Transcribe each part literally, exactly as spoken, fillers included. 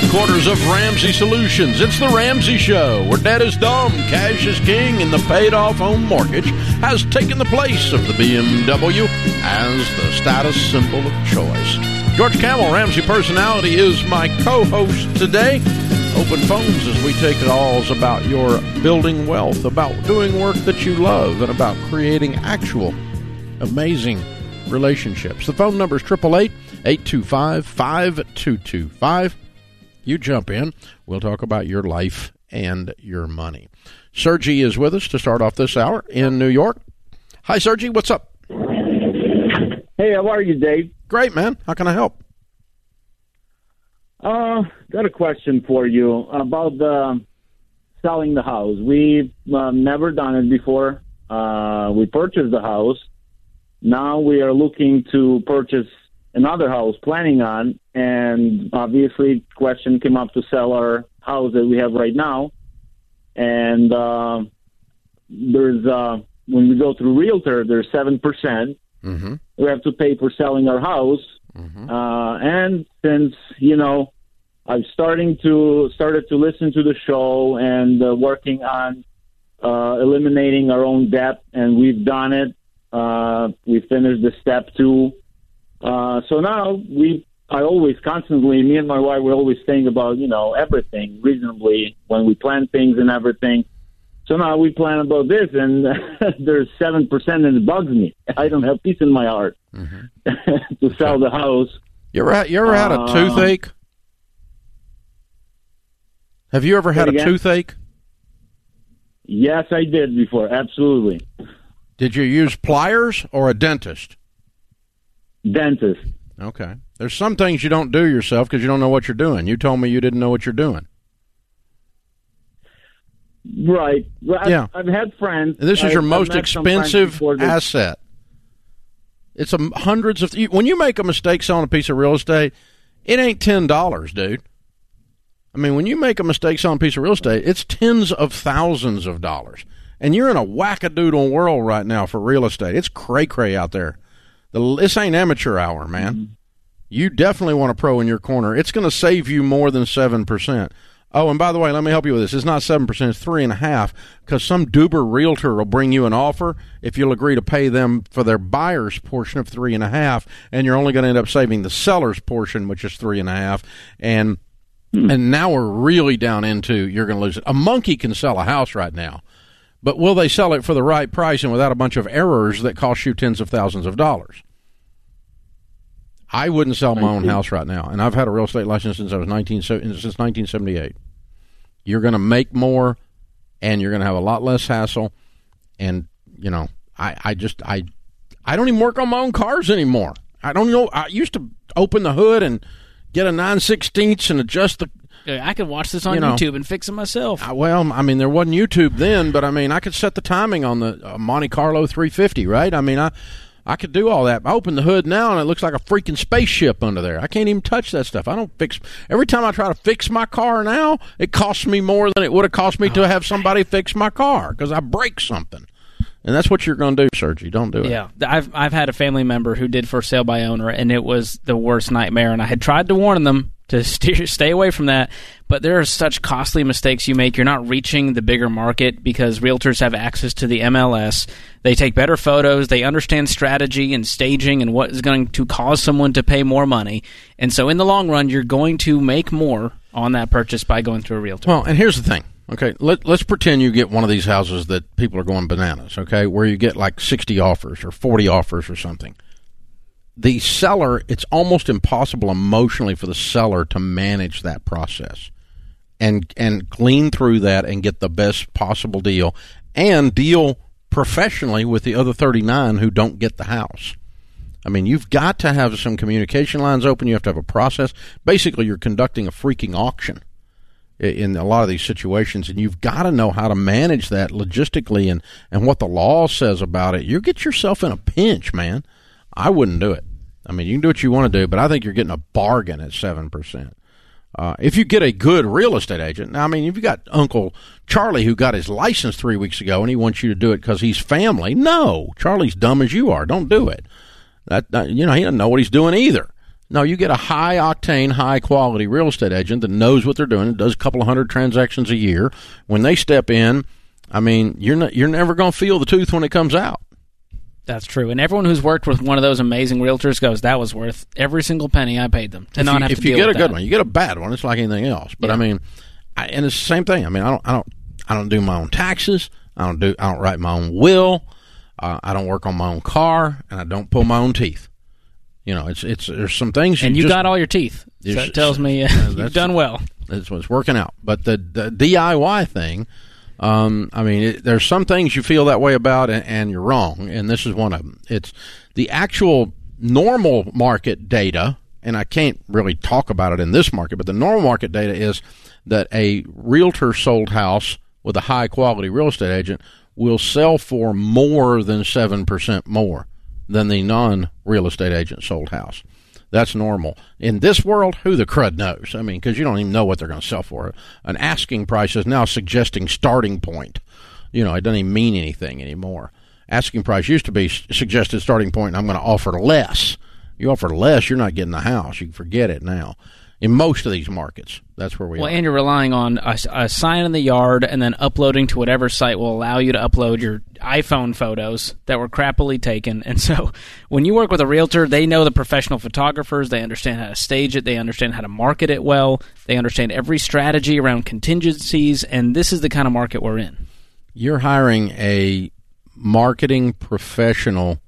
headquarters of Ramsey Solutions. It's the Ramsey Show, where debt is dumb, cash is king, and the paid-off home mortgage has taken the place of the B M W as the status symbol of choice. George Camel, Ramsey Personality, is my co-host today. Open phones as we take calls about your building wealth, about doing work that you love, and about creating actual amazing relationships. The phone number is eight eight eight, eight two five, five two two five. You jump in. We'll talk about your life and your money. Sergi is with us to start off this hour in New York. Hi, Sergi. What's up? Hey, how are you, Dave? Great, man. How can I help? Uh, got a question for you about the selling the house. We've uh, never done it before. Uh, we purchased the house. Now we are looking to purchase another house, planning on, and obviously question came up to sell our house that we have right now. And uh, there's uh, when we go through Realtor, there's seven percent mm-hmm. we have to pay for selling our house. Mm-hmm. Uh, and since, you know, I'm starting to started to listen to the show and uh, working on uh, eliminating our own debt, and we've done it. Uh, we finished the step two. Uh, so now we, I always constantly, me and my wife, we always think about, you know, everything reasonably when we plan things and everything. So now we plan about this, and there's seven percent, and it bugs me. I don't have peace in my heart mm-hmm. to sell the house. You ever had, you ever had a uh, toothache? Have you ever had a toothache? Yes, I did before. Absolutely. Did you use pliers or a dentist? Dentist. Okay. There's some things you don't do yourself because you don't know what you're doing. You told me you didn't know what you're doing. Right. Well, I've, yeah. I've had friends. This is I've, your most expensive asset. It's a hundreds of. When you make a mistake selling a piece of real estate, it ain't ten dollars, dude. I mean, when you make a mistake selling a piece of real estate, it's tens of thousands of dollars. And you're in a wackadoodle world right now for real estate. It's cray-cray out there. The, this ain't amateur hour, man. Mm-hmm. You definitely want a pro in your corner. It's going to save you more than seven percent. Oh, and by the way, let me help you with this. It's not seven percent, it's three point five percent, because some Duber realtor will bring you an offer if you'll agree to pay them for their buyer's portion of three point five percent, and you're only going to end up saving the seller's portion, which is three point five percent. And, mm-hmm. and now we're really down into you're going to lose it. A monkey can sell a house right now. But will they sell it for the right price and without a bunch of errors that cost you tens of thousands of dollars? I wouldn't sell my own house right now, and I've had a real estate license since I was nineteen since nineteen seventy-eight. You're going to make more, and you're going to have a lot less hassle. And you know, I, I just I I don't even work on my own cars anymore. I don't know. I used to open the hood and get a nine sixteenths and adjust the. I could watch this on you know, YouTube and fix it myself. Uh, well, I mean, there wasn't YouTube then, but I mean, I could set the timing on the uh, Monte Carlo three fifty, right? I mean, I I could do all that. I open the hood now, and it looks like a freaking spaceship under there. I can't even touch that stuff. I don't fix. Every time I try to fix my car now, it costs me more than it would have cost me to have somebody fix my car because I break something. And that's what you're going to do, Sergi. Don't do it. Yeah, I've I've had a family member who did for sale by owner, and it was the worst nightmare. And I had tried to warn them to steer, stay away from that. But there are such costly mistakes you make. You're not reaching the bigger market because realtors have access to the M L S. They take better photos. They understand strategy and staging and what is going to cause someone to pay more money. And so in the long run, you're going to make more on that purchase by going through a realtor. Well, and here's the thing. Okay, let, let's pretend you get one of these houses that people are going bananas, okay, where you get like sixty offers or forty offers or something. The seller, it's almost impossible emotionally for the seller to manage that process and and clean through that and get the best possible deal and deal professionally with the other thirty-nine who don't get the house. I mean, you've got to have some communication lines open. You have to have a process. Basically, you're conducting a freaking auction in a lot of these situations, and you've got to know how to manage that logistically and, and what the law says about it. You get yourself in a pinch, man. I wouldn't do it. I mean, you can do what you want to do, but I think you're getting a bargain at seven percent. Uh, if you get a good real estate agent, now, I mean, if you got Uncle Charlie who got his license three weeks ago and he wants you to do it because he's family, no, Charlie's dumb as you are. Don't do it. That, that you know, he doesn't know what he's doing either. No, you get a high-octane, high-quality real estate agent that knows what they're doing, does a couple of hundred transactions a year. When they step in, I mean, you're not, you're never going to feel the tooth when it comes out. That's true. And everyone who's worked with one of those amazing realtors goes, that was worth every single penny I paid them to if not you, have if to deal you get with a good that. one, you get a bad one, it's like anything else. But Yeah. I mean, I, and it's the same thing. I mean, I don't, I don't, I don't do my own taxes. I don't do, I don't write my own will. Uh, I don't work on my own car, and I don't pull my own teeth. You know, it's it's there's some things. You and you just, got all your teeth. So that tells me uh, you've done well. That's what's working out. But the, the D I Y thing, um, I mean, it, there's some things you feel that way about, and, and you're wrong. And this is one of them. It's the actual normal market data, and I can't really talk about it in this market, but the normal market data is that a realtor sold house with a high quality real estate agent will sell for more than seven percent more than the non-real estate agent sold house. That's normal. In this world, who the crud knows? I mean, because you don't even know what they're going to sell for. An asking price is now suggesting starting point. You know, it doesn't even mean anything anymore. Asking price used to be suggested starting point, and I'm going to offer less. You offer less, you're not getting the house. You can forget it now. In most of these markets, that's where we well, are. and you're relying on a, a sign in the yard and then uploading to whatever site will allow you to upload your iPhone photos that were crappily taken. And so when you work with a realtor, they know the professional photographers. They understand how to stage it. They understand how to market it well. They understand every strategy around contingencies, and this is the kind of market we're in. You're hiring a marketing professional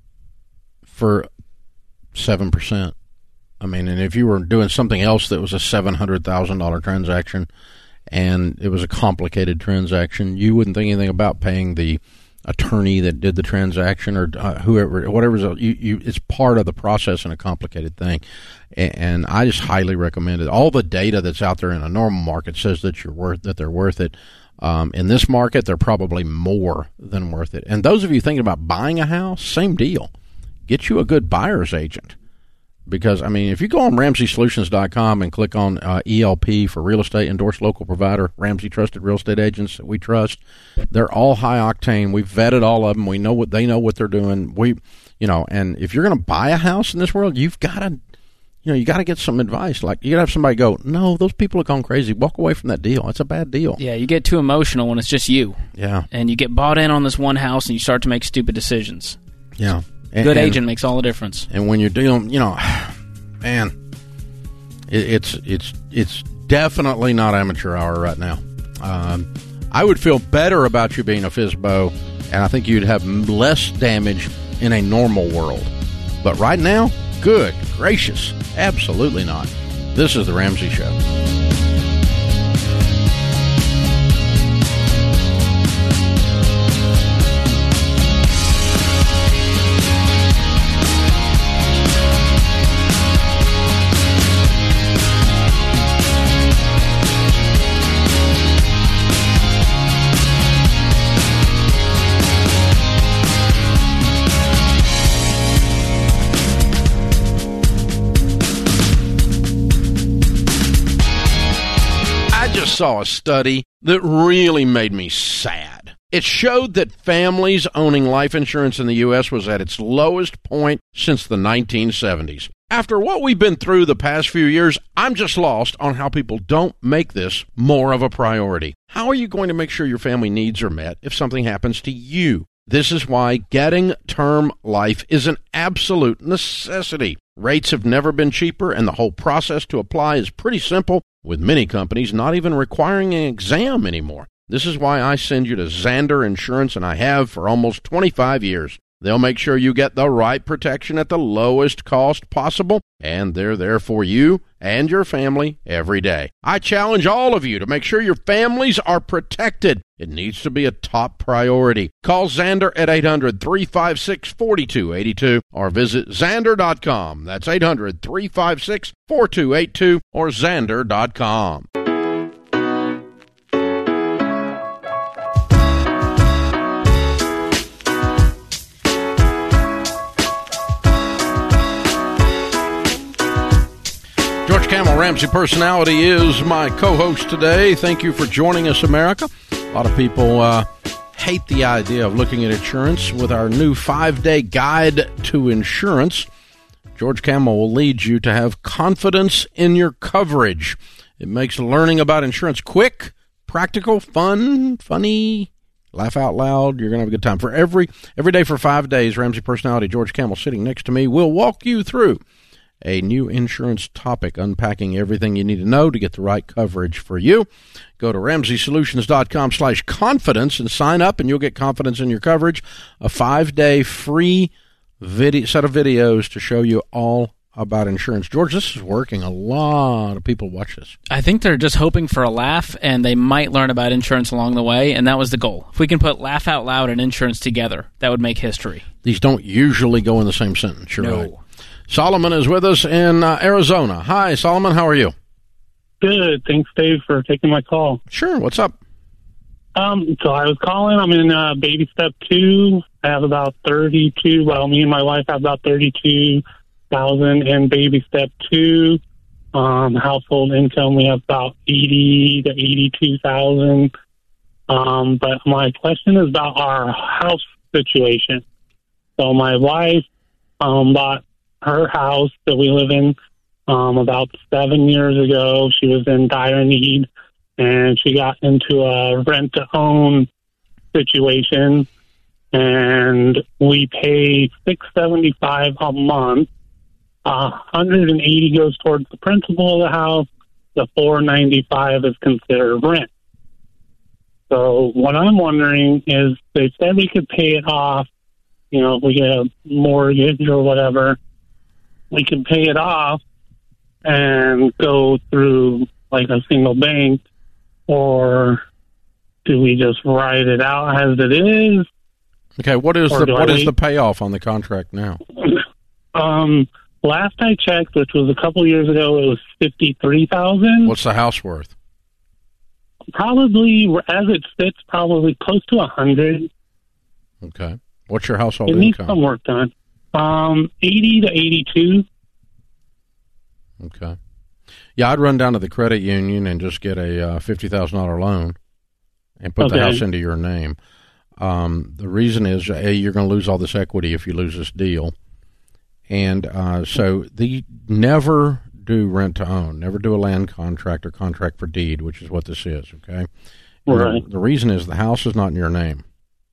for seven percent. I mean, and if you were doing something else that was a seven hundred thousand dollars transaction and it was a complicated transaction, you wouldn't think anything about paying the attorney that did the transaction or uh, whoever, whatever's, you, you, it's part of the process in a complicated thing. And, and I just highly recommend it. All the data that's out there in a normal market says that you're worth, that they're worth it. Um, in this market, they're probably more than worth it. And those of you thinking about buying a house, same deal. Get you a good buyer's agent. Because, I mean, if you go on Ramsey Solutions dot com and click on uh, E L P for real estate, endorsed local provider, Ramsey Trusted Real Estate Agents that we trust, they're all high octane. We've vetted all of them. We know what they know what they're doing. We, you know, and if you're going to buy a house in this world, you've got to, you know, you got to get some advice. Like, you got to have somebody go, no, those people have gone crazy. Walk away from that deal. It's a bad deal. Yeah, you get too emotional when it's just you. Yeah. And you get bought in on this one house and you start to make stupid decisions. Yeah. And, Good and, agent makes all the difference. And when you're dealing, you know, man, it, it's it's it's definitely not amateur hour right now. Um, I would feel better about you being a F S B O, and I think you'd have less damage in a normal world. But right now, good gracious, absolutely not. This is The Ramsey Show. Saw a study that really made me sad. It showed that families owning life insurance in the U S was at its lowest point since the nineteen seventies. After what we've been through the past few years, I'm just lost on how people don't make this more of a priority. How are you going to make sure your family needs are met if something happens to you? This is why getting term life is an absolute necessity. Rates have never been cheaper, and the whole process to apply is pretty simple, with many companies not even requiring an exam anymore. This is why I send you to Zander Insurance, and I have for almost twenty-five years. They'll make sure you get the right protection at the lowest cost possible, and they're there for you and your family every day. I challenge all of you to make sure your families are protected. It needs to be a top priority. Call Zander at eight hundred, three five six, four two eight two or visit Zander dot com. That's eight hundred, three five six, four two eight two or Zander dot com. George Camel, Ramsey Personality, is my co-host today. Thank you for joining us, America. A lot of people uh, hate the idea of looking at insurance. With our new five-day guide to insurance, George Kamel will lead you to have confidence in your coverage. It makes learning about insurance quick, practical, fun, funny, laugh out loud. You're going to have a good time. For every every day for five days, Ramsey personality George Kamel sitting next to me will walk you through a new insurance topic, unpacking everything you need to know to get the right coverage for you. Go to ramsey solutions dot com slash confidence and sign up, and you'll get confidence in your coverage, a five-day free video set of videos to show you all about insurance. George, this is working. A lot of people watch this. I think they're just hoping for a laugh, and they might learn about insurance along the way, and that was the goal. If we can put laugh out loud and insurance together, that would make history. These don't usually go in the same sentence. You're No. right. Solomon is with us in uh, Arizona. Hi, Solomon. How are you? Good. Thanks, Dave, for taking my call. Sure. What's up? Um, so I was calling. I'm in uh, baby step two. I have about thirty-two. Well, me and my wife have about thirty-two thousand in baby step two. Um, household income, we have about eighty to eighty-two thousand. Um, but my question is about our house situation. So my wife um, bought her house that we live in um, about seven years ago. She was in dire need, and she got into a rent-to-own situation, and we pay six seventy-five a month. Uh, one hundred eighty goes towards the principal of the house. The four ninety-five is considered rent. So what I'm wondering is, they said we could pay it off. You know, if we get a mortgage or whatever, we can pay it off and go through like a single bank, or do we just write it out as it is? Okay, what is Or the do I what is wait? the payoff on the contract now? Um, last I checked, which was a couple years ago, it was fifty-three thousand. What's the house worth? Probably, as it sits, probably close to a hundred. Okay. What's your household It needs income? some work done. Um, eighty to eighty-two. Okay. Yeah, I'd run down to the credit union and just get a uh, fifty thousand dollar loan and put the Okay. house into your name. Um, the reason is, A, you're going to lose all this equity if you lose this deal. And uh, so the never do rent to own. Never do a land contract or contract for deed, which is what this is, okay? And Right. The, the reason is the house is not in your name.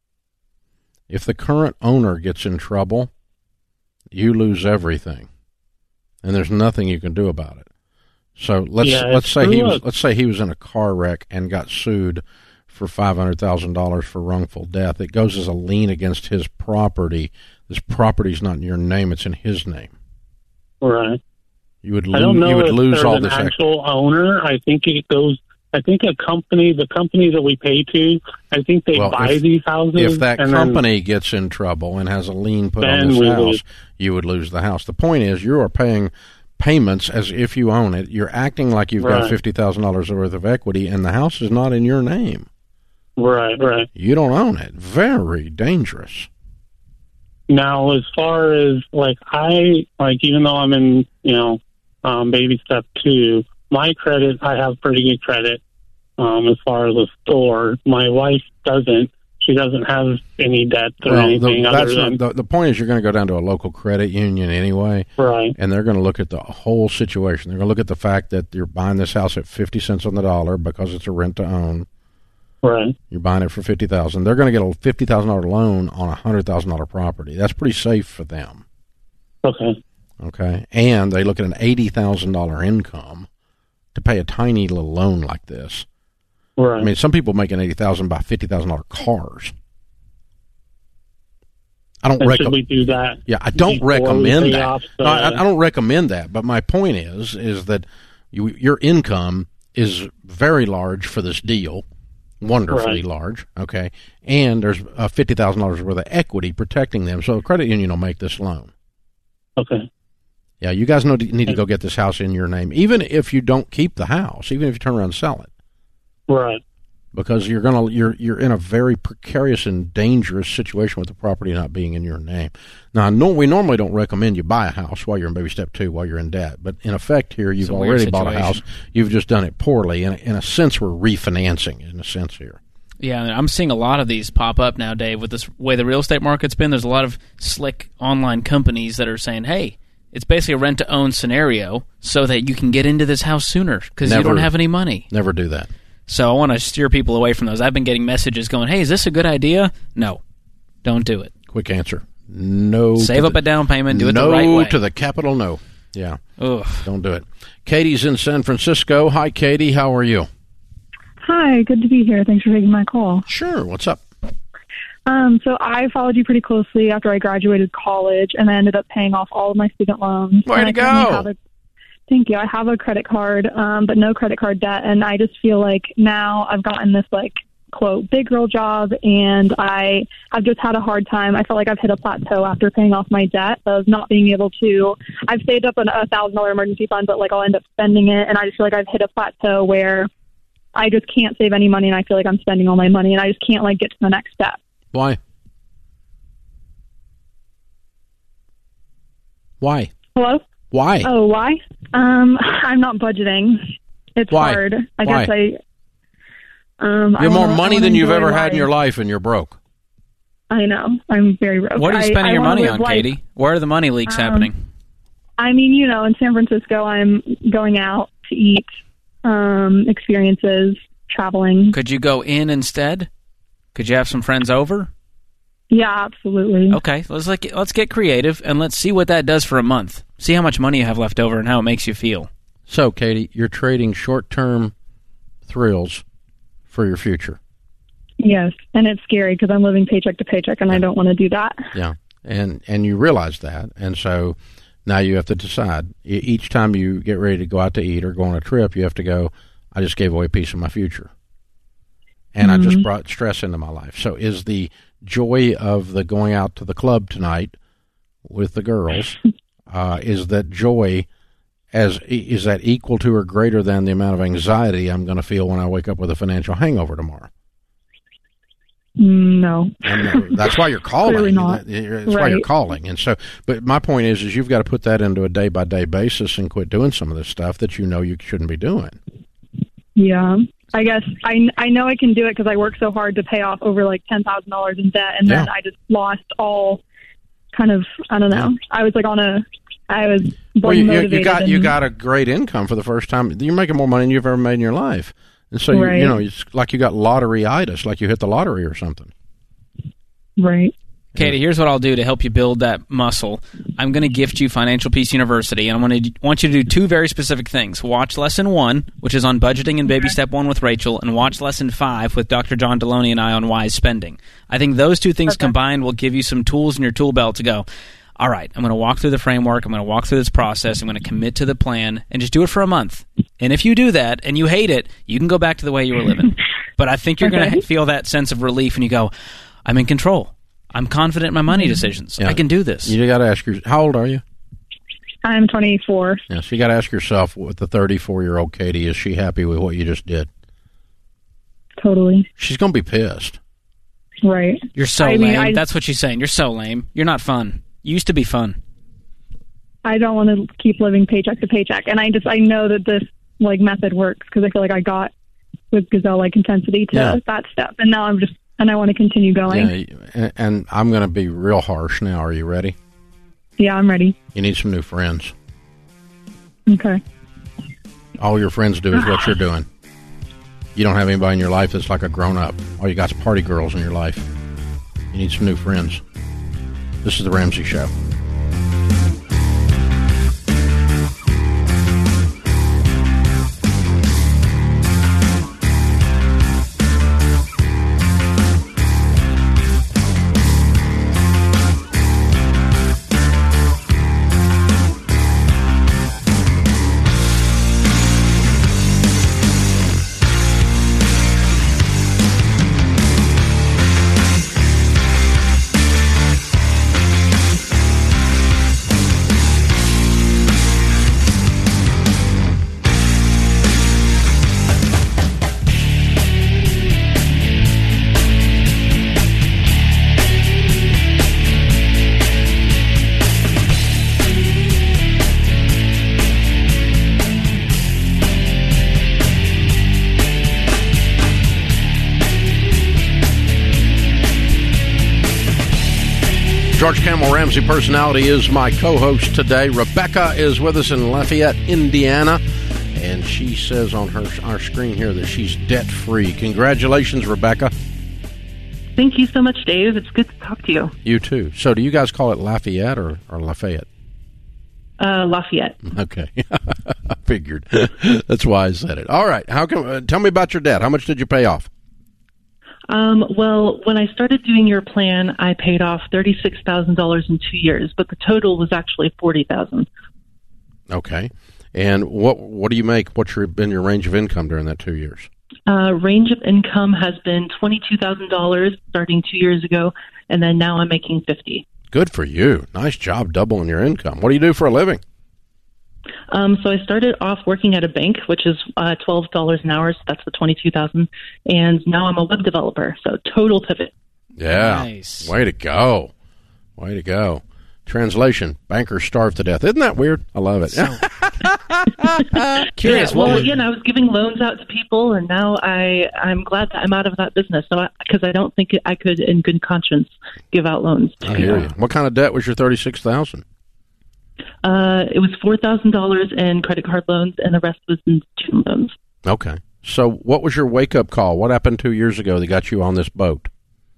If the current owner gets in trouble, you lose everything, and there's nothing you can do about it. So let's Yeah, let's it's say he true. was let's say he was in a car wreck and got sued for five hundred thousand dollars for wrongful death. It goes as a lien against his property. This property's not in your name; it's in his name. Right. You would I don't lose. know You would if lose there's all an this equity. actual owner. I think it goes. I think a company, the company that we pay to, I think they Well, buy if- these houses. If that and then- company gets in trouble and has a lien put on Then this we house, lose. you would lose the house. The point is, you are paying payments as if you own it. You're acting like you've got Right. fifty thousand dollars worth of equity, and the house is not in your name. Right, right. You don't own it. Very dangerous. Now, as far as like I like, even though I'm in, you know, um, baby step two, my credit, I have pretty good credit. Um, as far as a store, my wife doesn't. She doesn't have any debt or Well, anything the, other that's than not, the, the point is, you're going to go down to a local credit union anyway, right. and they're going to look at the whole situation. They're going to look at the fact that you're buying this house at fifty cents on the dollar because it's a rent to own. Right. You're buying it for fifty thousand dollars. They're going to get a fifty thousand dollars loan on a one hundred thousand dollars property. That's pretty safe for them. Okay. Okay. And they look at an eighty thousand dollars income to pay a tiny little loan like this. Right. I mean, some people making eighty thousand dollars buy fifty thousand dollars cars. I don't and should recommend. we do that? Yeah, I don't before we recommend pay that. off the- No, I, I don't recommend that. But my point is, is that you, your income is very large for this deal, wonderfully Right. large. Okay, and there's uh, fifty thousand dollars worth of equity protecting them. So the credit union will make this loan. Okay. Yeah, you guys know, need to go get this house in your name, even if you don't keep the house, even if you turn around and sell it, Right. because you're gonna you're you're in a very precarious and dangerous situation with the property not being in your name. Now, no, we normally don't recommend you buy a house while you're in baby step two, while you're in debt. But in effect, here you've It's a weird already bought a situation. house. You've just done it poorly. In a, in a sense, we're refinancing. In a sense, here. Yeah, I'm seeing a lot of these pop up now, Dave, with this way the real estate market's been. There's a lot of slick online companies that are saying, hey, It's basically a rent-to-own scenario so that you can get into this house sooner because you Never- don't have any money. Never do that. So I want to steer people away from those. I've been getting messages going, hey, is this a good idea? No. Don't do it. Quick answer. No. Save to up the- a down payment. Do it no the right way. to the capital no. Yeah. Ugh. Don't do it. Katie's in San Francisco. Hi, Katie. How are you? Hi, good to be here. Thanks for taking my call. Sure. What's up? Um, so I followed you pretty closely after I graduated college, and I ended up paying off all of my student loans. Way And to I currently go. have a- Thank you. I have a credit card, um, but no credit card debt, and I just feel like now I've gotten this, like, quote, big girl job, and I have just had a hard time. I feel like I've hit a plateau after paying off my debt of not being able to. I've saved up an, a one thousand dollars emergency fund, but, like, I'll end up spending it, and I just feel like I've hit a plateau where I just can't save any money, and I feel like I'm spending all my money, and I just can't, like, get to the next step. Why? Why? Hello? Why? Oh, why? Um, I'm not budgeting. It's Why? hard. I Why? guess I. Um, you I have more wanna- money I than wanna you've enjoy ever had in life. your life, and you're broke. I know. I'm very broke. What are you I- spending I your wanna money live on, life. Katie? Where are the money leaks Um, happening? I mean, you know, in San Francisco, I'm going out to eat, um, experiences, traveling. Could you go in instead? Could you have some friends over? Yeah, absolutely. Okay, let's like let's get creative and let's see what that does for a month. See how much money you have left over and how it makes you feel. So, Katie, you're trading short-term thrills for your future. Yes, and it's scary because I'm living paycheck to paycheck, and I don't want to do that. Yeah, and and you realize that, and so now you have to decide. E- Each time you get ready to go out to eat or go on a trip, you have to go, I just gave away a piece of my future. And I just brought stress into my life. So is the joy of the going out to the club tonight with the girls, uh, is that joy as is that equal to or greater than the amount of anxiety I'm going to feel when I wake up with a financial hangover tomorrow? No. And that's why you're calling. Clearly not. That's why you're Right. calling. And so, but my point is, is you've got to put that into a day by day basis and quit doing some of this stuff that you know you shouldn't be doing. Yeah. I guess I, I know I can do it because I worked so hard to pay off over like ten thousand dollars in debt, and then Yeah. I just lost all kind of, I don't know. I was like on a, I was Well, you, you, motivated. you got you and- got a great income for the first time. You're making more money than you've ever made in your life, and so you, Right. you know it's like you got lotteryitis, like you hit the lottery or something. Right. Katie, here's what I'll do to help you build that muscle. I'm going to gift you Financial Peace University, and I'm going to want you to do two very specific things. Watch Lesson one, which is on budgeting and Baby Step one with Rachel, and watch Lesson five with Doctor John Deloney and I on wise spending. I think those two things Okay. combined will give you some tools in your tool belt to go, all right, I'm going to walk through the framework, I'm going to walk through this process, I'm going to commit to the plan, and just do it for a month. And if you do that and you hate it, you can go back to the way you were living. But I think you're going Okay. to feel that sense of relief, and you go, I'm in control. I'm confident in my money decisions. Yeah. I can do this. You got to ask your how old are you? I'm twenty-four. Yeah, so you got to ask yourself, with the thirty-four year old Katie, is she happy with what you just did? Totally. She's going to be pissed. Right. You're so I mean, lame. I- That's what she's saying. You're so lame. You're not fun. You used to be fun. I don't want to keep living paycheck to paycheck. And I just, I know that this like method works because I feel like I got with Gazelle like intensity to Yeah. that step. And now I'm just, and I want to continue going. Yeah, and, and I'm going to be real harsh now. Are you ready? Yeah, I'm ready. You need some new friends. Okay. All your friends do is what you're doing. You don't have anybody in your life that's like a grown up. All you got is party girls in your life. You need some new friends. This is the Ramsey Show. George Camel Ramsey Personality is my co-host today. Rebecca is with us in Lafayette, Indiana, and she says on her our screen here that she's debt-free. Congratulations, Rebecca. Thank you so much, Dave. It's good to talk to you. You too. So do you guys call it Lafayette or, or Lafayette? Uh, Lafayette. Okay. I figured. That's why I said it. All right. How come? Uh, tell me about your debt. How much did you pay off? Um, well, when I started doing your plan, I paid off thirty-six thousand dollars in two years, but the total was actually forty thousand dollars. Okay. And what what do you make? What's your, been your range of income during that two years? Uh, range of income has been twenty-two thousand dollars starting two years ago, and then now I'm making fifty thousand dollars. Good for you. Nice job doubling your income. What do you do for a living? Um, so I started off working at a bank, which is uh, twelve dollars an hour, so that's the twenty-two thousand dollars, and now I'm a web developer, so total pivot. Yeah. Nice. Way to go. Way to go. Translation, bankers starve to death. Isn't that weird? I love it. So, curious. Yeah, what well, would, again, I was giving loans out to people, and now I, I'm glad that I'm out of that business, so because I, I don't think I could, in good conscience, give out loans to I people. hear you. What kind of debt was your thirty-six thousand dollars? Uh, it was four thousand dollars in credit card loans, and the rest was in student loans. Okay. So what was your wake-up call? What happened two years ago that got you on this boat?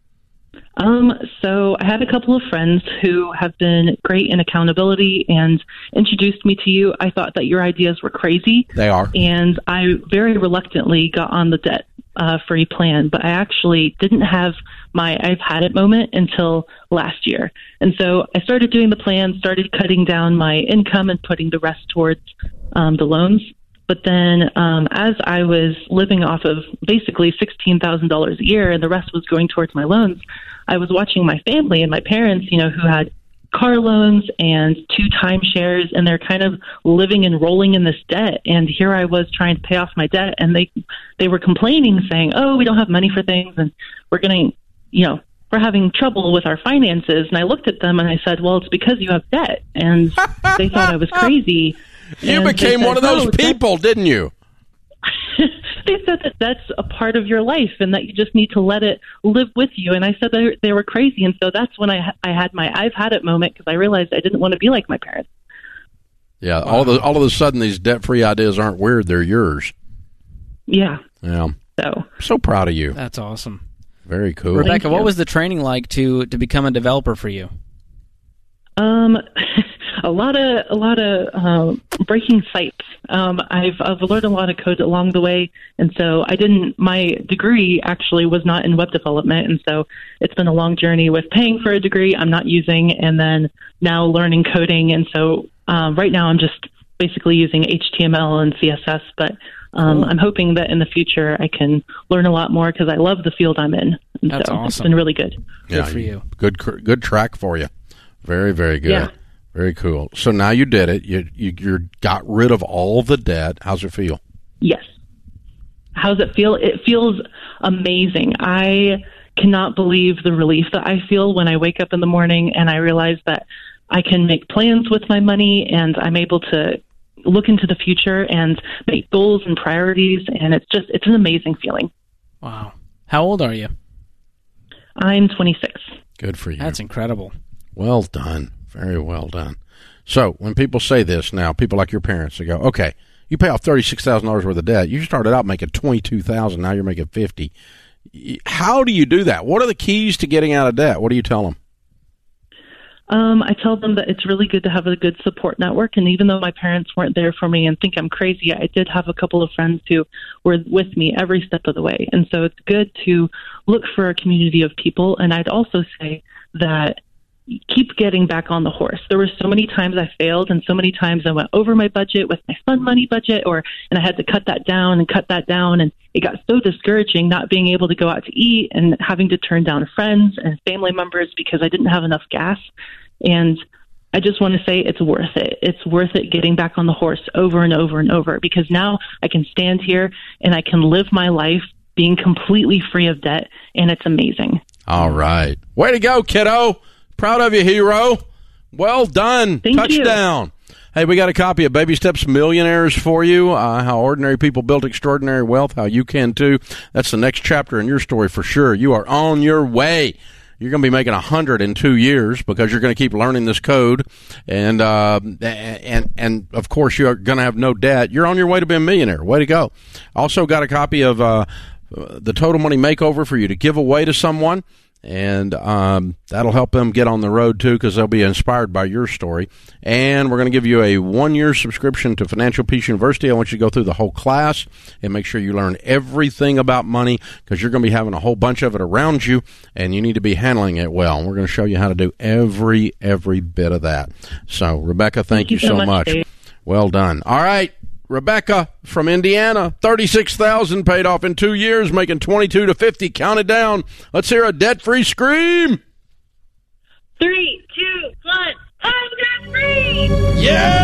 Um, so I had a couple of friends who have been great in accountability and introduced me to you. I thought that your ideas were crazy. They are. And I very reluctantly got on the debt uh, free plan, but I actually didn't have my I've had it moment until last year. And so I started doing the plan, started cutting down my income and putting the rest towards um, the loans. But then um, as I was living off of basically sixteen thousand dollars a year and the rest was going towards my loans, I was watching my family and my parents, you know, who had car loans and two timeshares, and they're kind of living and rolling in this debt. And here I was trying to pay off my debt, and they they were complaining, saying, oh, we don't have money for things, and we're going to, you know, we're having trouble with our finances. And I looked at them and I said, well, it's because you have debt. And they thought I was crazy. You And became said, one of those "No, people, didn't you? They said that that's a part of your life and that you just need to let it live with you. And I said that they were crazy. And so that's when I I had my I've had it moment, because I realized I didn't want to be like my parents. Yeah. All of the, all of a sudden, these debt-free ideas aren't weird. They're yours. Yeah. Yeah. So So proud of you. that's awesome. Very cool. Rebecca, you. what was the training like to, to become a developer for you? Um, a lot of a lot of um, breaking sites. Um, I've I've learned a lot of code along the way, and so I didn't. My degree actually was not in web development, and so it's been a long journey with paying for a degree I'm not using, and then now learning coding. And so um, right now I'm just basically using H T M L and C S S, but um, Cool. I'm hoping that in the future I can learn a lot more because I love the field I'm in. And That's so awesome. It's been really good. Good for you. Good, cr- good track for you. Very, very good. Yeah. Very cool. So now you did it. You you you got rid of all the debt. How's it feel? Yes. How's it feel? It feels amazing. I cannot believe the relief that I feel when I wake up in the morning and I realize that I can make plans with my money and I'm able to look into the future and make goals and priorities. And it's just, it's an amazing feeling. Wow. How old are you? I'm twenty-six. Good for you. That's incredible. Well done. Very well done. So when people say this now, people like your parents, they go, okay, you pay off thirty-six thousand dollars worth of debt. You started out making twenty-two thousand dollars. Now you're making fifty thousand dollars. How do you do that? What are the keys to getting out of debt? What do you tell them? Um, I tell them that it's really good to have a good support network. And even though my parents weren't there for me and think I'm crazy, I did have a couple of friends who were with me every step of the way. And so it's good to look for a community of people. And I'd also say that keep getting back on the horse. There were so many times I failed and so many times I went over my budget with my fun money budget, or and I had to cut that down and cut that down. And it got so discouraging not being able to go out to eat and having to turn down friends and family members because I didn't have enough gas. And I just want to say it's worth it. It's worth it getting back on the horse over and over and over, because now I can stand here and I can live my life being completely free of debt, and it's amazing. All right. Way to go, kiddo. Proud of you, hero. Well done. Thank Touchdown. You. Hey, we got a copy of Baby Steps Millionaires for you, uh, how ordinary people built extraordinary wealth, how you can too. That's the next chapter in your story for sure. You are on your way. you're going to be making a hundred in two years because you're going to keep learning this code, and uh, and and of course you're going to have no debt. You're on your way to being a millionaire. Way to go! Also got a copy of uh, the Total Money Makeover for you to give away to someone. And um, that'll help them get on the road, too, because they'll be inspired by your story. And we're going to give you a one-year subscription to Financial Peace University. I want you to go through the whole class and make sure you learn everything about money, because you're going to be having a whole bunch of it around you, and you need to be handling it well. And we're going to show you how to do every, every bit of that. So, Rebecca, thank, thank you, you so much. much. Well done. All right. Rebecca from Indiana, thirty-six thousand dollars paid off in two years, making twenty-two to fifty. Count it down. Let's hear a debt-free scream. Three, two, one. I'm debt-free. Yeah!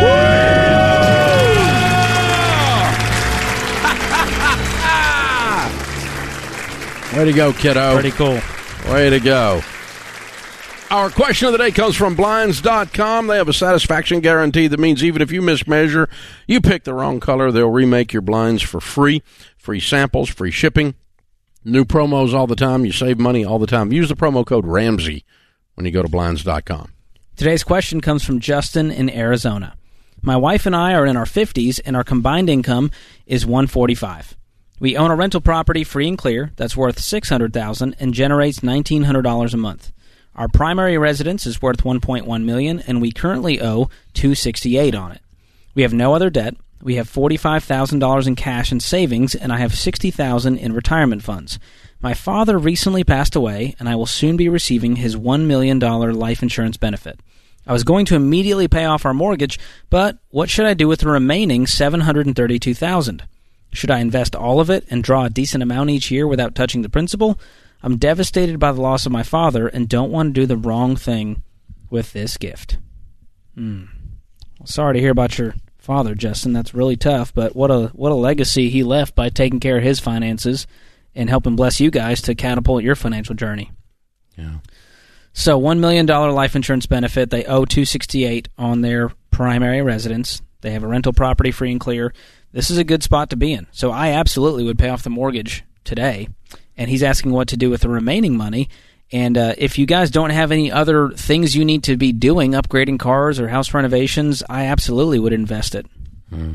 Way to go, kiddo. Pretty cool. Way to go. Our question of the day comes from Blinds dot com. They have a satisfaction guarantee that means even if you mismeasure, you pick the wrong color, they'll remake your blinds for free. Free samples, free shipping, new promos all the time. You save money all the time. Use the promo code Ramsey when you go to Blinds dot com. Today's question comes from Justin in Arizona. My wife and I are in our fifties, and our combined income is one hundred forty-five thousand dollars. We own a rental property free and clear that's worth six hundred thousand dollars and generates nineteen hundred dollars a month. Our primary residence is worth one point one million dollars, and we currently owe two hundred sixty-eight thousand dollars on it. We have no other debt. We have forty-five thousand dollars in cash and savings, and I have sixty thousand dollars in retirement funds. My father recently passed away, and I will soon be receiving his one million dollars life insurance benefit. I was going to immediately pay off our mortgage, but what should I do with the remaining seven hundred thirty-two thousand dollars? Should I invest all of it and draw a decent amount each year without touching the principal? I'm devastated by the loss of my father and don't want to do the wrong thing with this gift. Hmm. Well, sorry to hear about your father, Justin. That's really tough, but what a what a legacy he left by taking care of his finances and helping bless you guys to catapult your financial journey. Yeah. So one million dollars life insurance benefit. They owe two hundred sixty-eight thousand dollars on their primary residence. They have a rental property free and clear. This is a good spot to be in. So I absolutely would pay off the mortgage today. And he's asking what to do with the remaining money. And uh, if you guys don't have any other things you need to be doing, upgrading cars or house renovations, I absolutely would invest it. Hmm.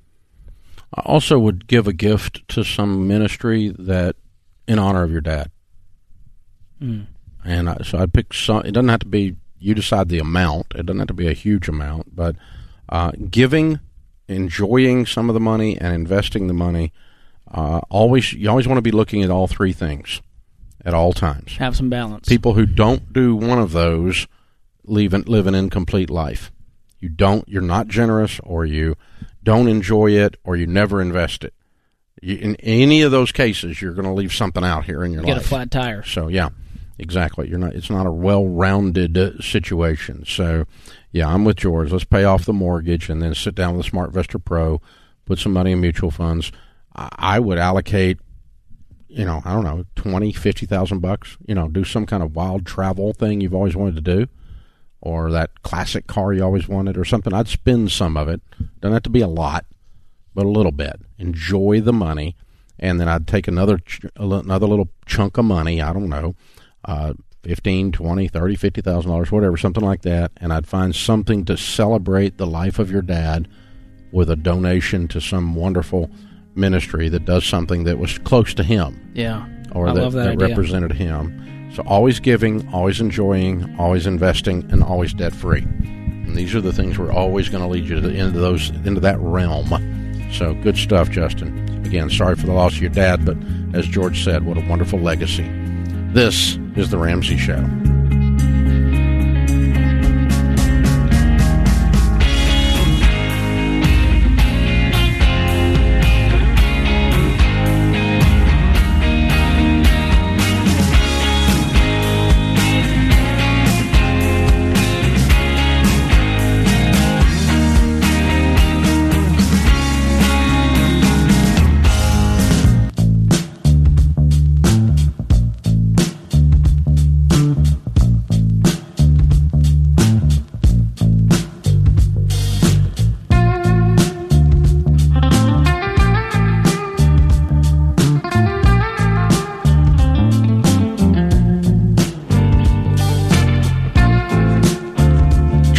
I also would give a gift to some ministry that in honor of your dad. Hmm. And I, so I'd pick some. It doesn't have to be, you decide the amount. It doesn't have to be a huge amount. But uh, giving, enjoying some of the money, and investing the money. Uh, always, you always want to be looking at all three things at all times. Have some balance. People who don't do one of those live an, live an incomplete life. You don't, you're not generous, or you don't enjoy it, or you never invest it. You, in any of those cases, you're going to leave something out here in your you life. Get a flat tire. So yeah, exactly. You're not. It's not a well-rounded uh, situation. So yeah, I'm with George. Let's pay off the mortgage and then sit down with a SmartVestor Pro, put some money in mutual funds. I would allocate, you know, I don't know, twenty, fifty thousand bucks. You know, do some kind of wild travel thing you've always wanted to do, or that classic car you always wanted, or something. I'd spend some of it. Doesn't have to be a lot, but a little bit. Enjoy the money, and then I'd take another ch- another little chunk of money. I don't know, uh, fifteen, twenty, thirty, fifty thousand dollars, whatever, something like that, and I'd find something to celebrate the life of your dad with a donation to some wonderful ministry that does something that was close to him. Yeah. Or I that, love that, that idea. represented him. So always giving, always enjoying, always investing, and always debt free. And these are the things we're always going to lead you to the, into those into that realm. So good stuff, Justin. Again, sorry for the loss of your dad, but as George said, what a wonderful legacy. This is the Ramsey Show.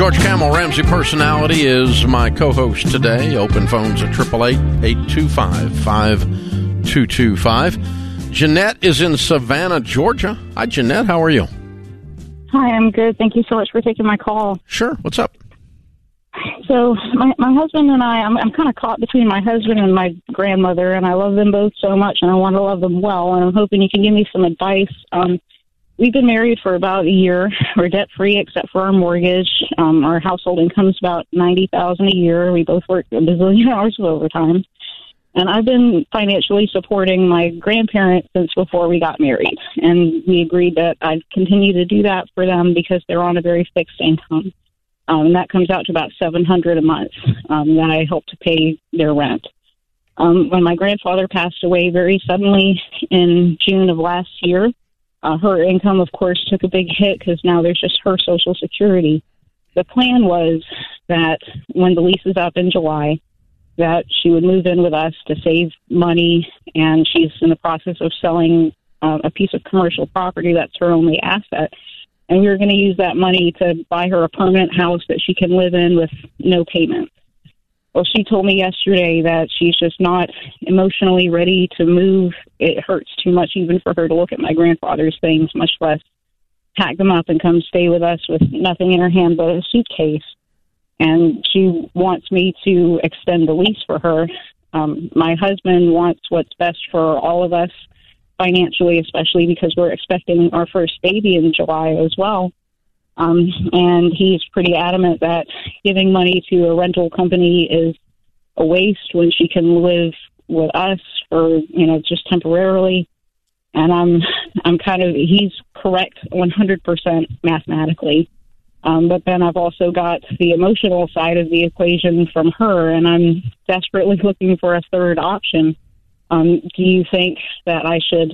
Sarge Camel, Ramsey Personality, is my co-host today. Open phones at eight eight eight, eight two five, five two two five. Jeanette is in Savannah, Georgia. Hi, Jeanette. How are you? Hi, I'm good. Thank you so much for taking my call. Sure. What's up? So my my husband and I, I'm, I'm kind of caught between my husband and my grandmother, and I love them both so much, and I want to love them well, and I'm hoping you can give me some advice. Um, we've been married for about a year. We're debt-free except for our mortgage. Um, our household income is about ninety thousand dollars a year. We both work a bazillion hours of overtime. And I've been financially supporting my grandparents since before we got married, and we agreed that I'd continue to do that for them because they're on a very fixed income. Um, and that comes out to about seven hundred dollars a month um, that I help to pay their rent. Um, when my grandfather passed away very suddenly in June of last year, uh, her income, of course, took a big hit because now there's just her Social Security. The plan was that when the lease is up in July, that she would move in with us to save money, and she's in the process of selling uh, a piece of commercial property that's her only asset. And we were going to use that money to buy her a permanent house that she can live in with no payment. Well, she told me yesterday that she's just not emotionally ready to move. It hurts too much even for her to look at my grandfather's things, much less pack them up and come stay with us with nothing in her hand but a suitcase. And she wants me to extend the lease for her. Um, my husband wants what's best for all of us financially, especially because we're expecting our first baby in July as well. Um, and he's pretty adamant that giving money to a rental company is a waste when she can live with us for, you know, just temporarily. And I'm, I'm kind of, he's correct one hundred percent mathematically. Um, but then I've also got the emotional side of the equation from her, and I'm desperately looking for a third option. Um, do you think that I should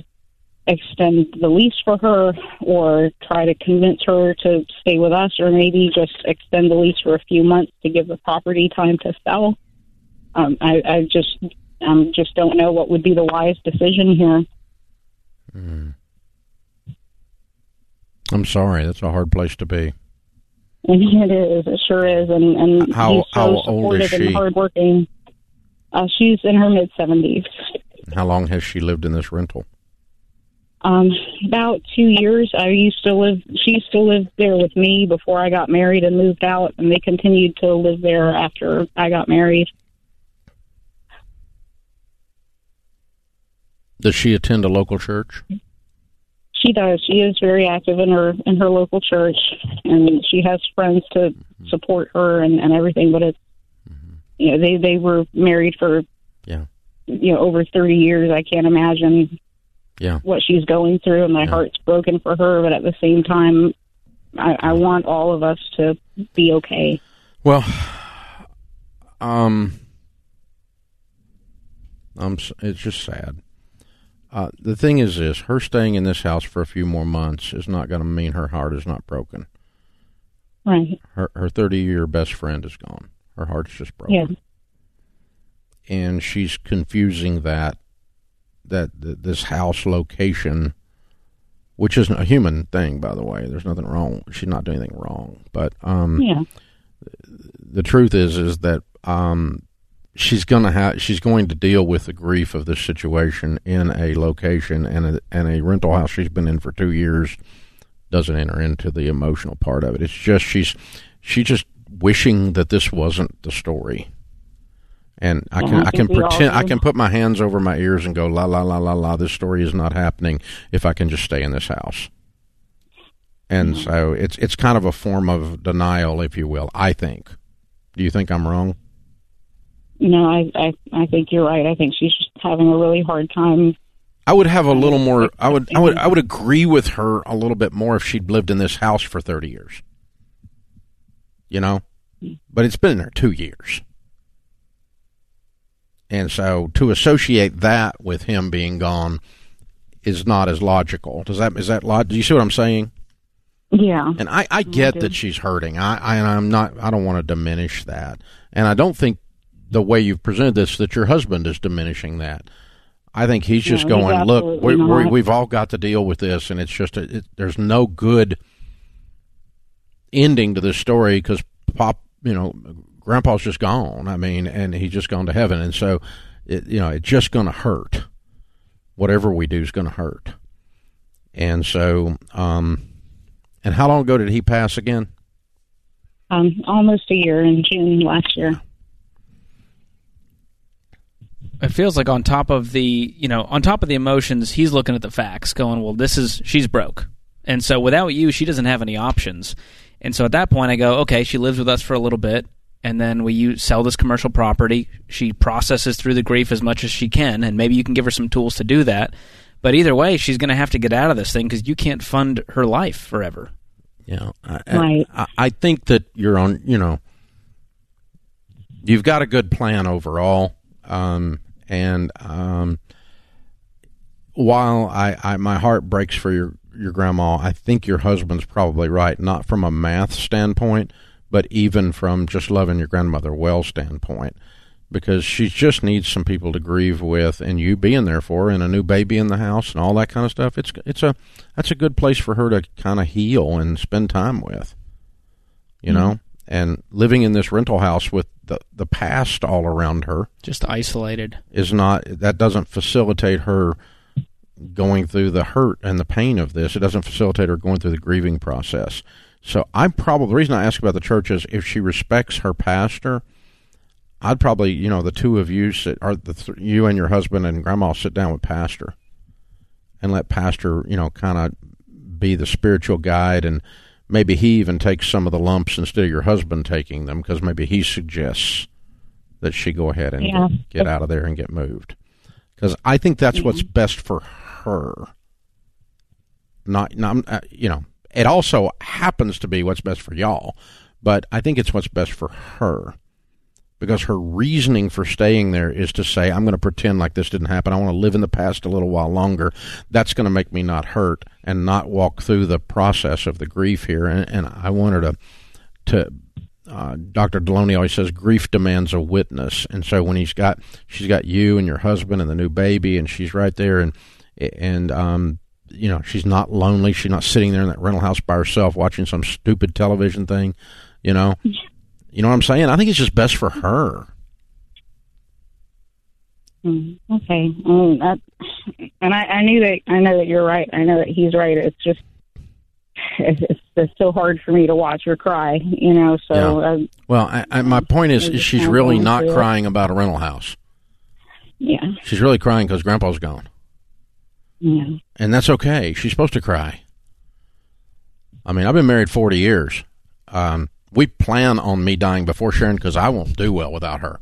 extend the lease for her or try to convince her to stay with us, or maybe just extend the lease for a few months to give the property time to sell? Um, I, I just um, just don't know what would be the wise decision here. Mm. I'm sorry. That's a hard place to be. And it is. It sure is. And, and how, he's so how old supportive is she? and hardworking. Uh, she's in her mid-seventies. How long has she lived in this rental? Um, about two years. I used to live, she used to live there with me before I got married and moved out, and they continued to live there after I got married. Does she attend a local church? She does. She is very active in her in her local church, and she has friends to support her and, and everything. But it's mm-hmm. you know they, they were married for yeah you know over thirty years. I can't imagine yeah what she's going through, and my yeah. heart's broken for her. But at the same time, I, I want all of us to be okay. Well, um, I'm. It's just sad. Uh, the thing is this, her staying in this house for a few more months is not going to mean her heart is not broken. Right. Her her thirty-year best friend is gone. Her heart's just broken. Yeah. And she's confusing that, that, that this house location, which isn't a human thing, by the way. There's nothing wrong. She's not doing anything wrong. But um, yeah. the truth is is that um, she's gonna have she's going to deal with the grief of this situation in a location, and a, and a rental house she's been in for two years doesn't enter into the emotional part of it. It's just she's she's just wishing that this wasn't the story. And I can yeah, I I can pretend I do. can put my hands over my ears and go la la la la la. This story is not happening if I can just stay in this house. And mm-hmm. so it's it's kind of a form of denial, if you will. I think. Do you think I'm wrong? No, I, I I think you're right. I think she's just having a really hard time. I would have a little more. I would I would I would agree with her a little bit more if she'd lived in this house for thirty years. You know, but it's been in there two years. And so to associate that with him being gone is not as logical. Does that is that log? Do you see what I'm saying? Yeah. And I, I get I that she's hurting. I, I I'm not. I don't want to diminish that. And I don't think the way you've presented this that your husband is diminishing that. I think he's just no, going, he's look, we, not. we, we've all got to deal with this, and it's just a, it, there's no good ending to this story because pop, you know, Grandpa's just gone. I mean, and he's just gone to heaven. And so, it, you know, it's just going to hurt. Whatever we do is going to hurt. And so, um, and how long ago did he pass again? Um, almost a year in June last year. It feels like on top of the, you know, on top of the emotions, he's looking at the facts going, well, this is, she's broke. And so without you, she doesn't have any options. And so at that point I go, okay, she lives with us for a little bit. And then we use, sell this commercial property. She processes through the grief as much as she can, and maybe you can give her some tools to do that. But either way, she's going to have to get out of this thing because you can't fund her life forever. Yeah, I, right. I, I think that you're on, you know, you've got a good plan overall. Um, and um, while I, I, my heart breaks for your, your grandma, I think your husband's probably right, not from a math standpoint, but even from just loving your grandmother well standpoint, because she just needs some people to grieve with, and you being there for her, and a new baby in the house and all that kind of stuff. It's it's a that's a good place for her to kind of heal and spend time with, you mm-hmm. know. And living in this rental house with the the past all around her, just isolated, is not that doesn't facilitate her going through the hurt and the pain of this. It doesn't facilitate her going through the grieving process. So I'm probably, the reason I ask about the church is if she respects her pastor, I'd probably, you know, the two of you sit, or the th- you and your husband and grandma sit down with pastor and let pastor, you know, kind of be the spiritual guide, and maybe he even takes some of the lumps instead of your husband taking them, because maybe he suggests that she go ahead and yeah. get, get out of there and get moved. Because I think that's mm-hmm. what's best for her. Not, not uh, you know, it also happens to be what's best for y'all, but I think it's what's best for her, because her reasoning for staying there is to say, I'm going to pretend like this didn't happen. I want to live in the past a little while longer. That's going to make me not hurt and not walk through the process of the grief here. And, and I want her to, to uh, Doctor Deloney always says grief demands a witness. And so when he's got, she's got you and your husband and the new baby, and she's right there, and, and, um, you know, she's not lonely. She's not sitting there in that rental house by herself watching some stupid television thing, you know. You know what I'm saying? I think it's just best for her. Mm, okay. Um, that, and I, I knew that, I know that you're right. I know that he's right. It's just, it's, it's so hard for me to watch her cry, you know, so. Yeah. I, well, I, I, my point is, is she's really not crying it. about a rental house. Yeah. She's really crying because Grandpa's gone. Yeah. And that's okay. She's supposed to cry. I mean, I've been married forty years. Um, we plan on me dying before Sharon because I won't do well without her.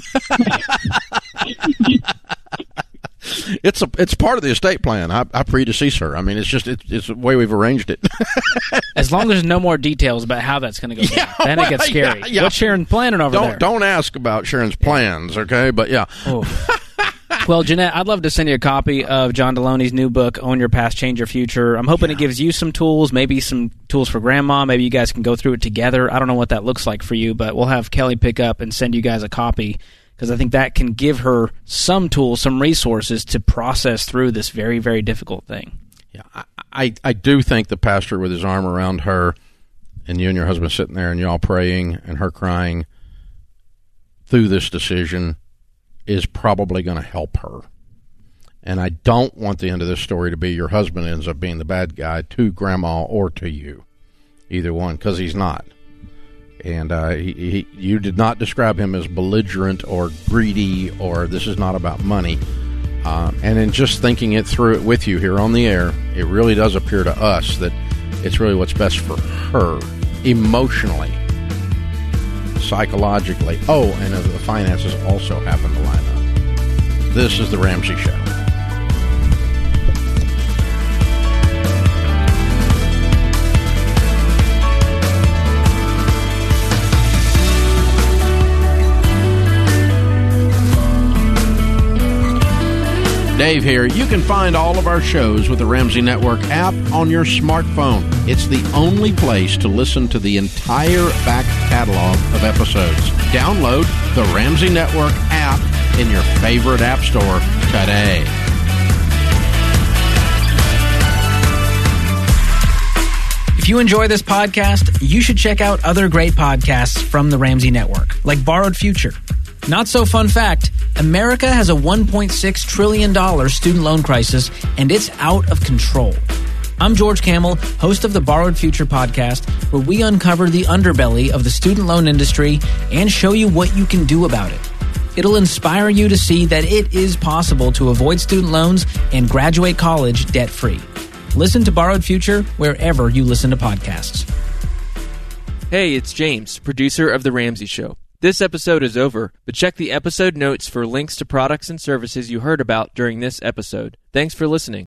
It's a it's part of the estate plan. I, I predecease her. I mean, it's just it's, it's the way we've arranged it. As long as there's no more details about how that's going to go down, yeah, then it gets scary. Yeah, yeah. What's Sharon planning over don't, there? Don't ask about Sharon's plans, okay? But yeah. Oh. Well, Jeanette, I'd love to send you a copy of John Deloney's new book, Own Your Past, Change Your Future. I'm hoping yeah. it gives you some tools, maybe some tools for Grandma. Maybe you guys can go through it together. I don't know what that looks like for you, but we'll have Kelly pick up and send you guys a copy, because I think that can give her some tools, some resources to process through this very, very difficult thing. Yeah, I, I, I do think the pastor with his arm around her, and you and your husband sitting there and you all praying and her crying through this decision is probably going to help her. And I don't want the end of this story to be your husband ends up being the bad guy to Grandma or to you, either one, because he's not. And uh, he, he, you did not describe him as belligerent or greedy or this is not about money. Uh, and in just thinking it through it with you here on the air, it really does appear to us that it's really what's best for her emotionally, psychologically. Oh, and the finances also happen to line up. This is The Ramsey Show. Dave here. You can find all of our shows with the Ramsey Network app on your smartphone. It's the only place to listen to the entire back catalog of episodes. Download the Ramsey Network app in your favorite app store today. If If you enjoy this podcast, you should check out other great podcasts from the Ramsey Network, like Borrowed Future. Not so fun fact, America has a one point six trillion dollars student loan crisis, and it's out of control. I'm George Kamel, host of the Borrowed Future podcast, where we uncover the underbelly of the student loan industry and show you what you can do about it. It'll inspire you to see that it is possible to avoid student loans and graduate college debt-free. Listen to Borrowed Future wherever you listen to podcasts. Hey, it's James, producer of The Ramsey Show. This episode is over, but check the episode notes for links to products and services you heard about during this episode. Thanks for listening.